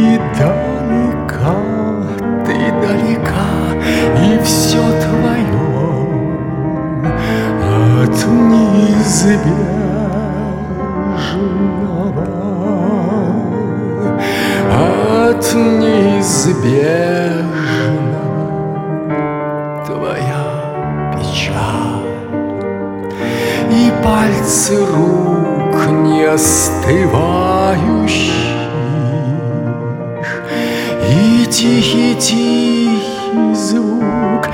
далека, ты далека, и все твое от неизбежного, от неизбежного. Твоя печаль и пальцы рук не остывающих, и тихий-тихий звук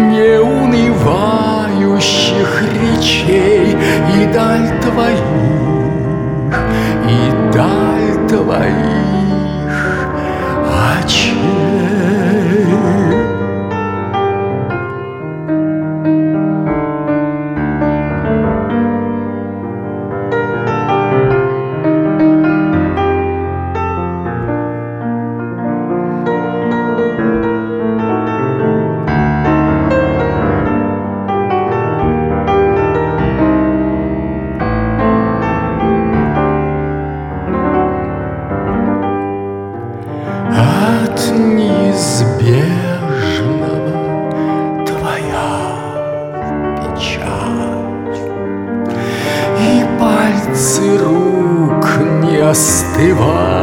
неунывающих речей, и даль твоих, и даль твоих очей. От неизбежного твоя печаль и пальцы рук не остывают.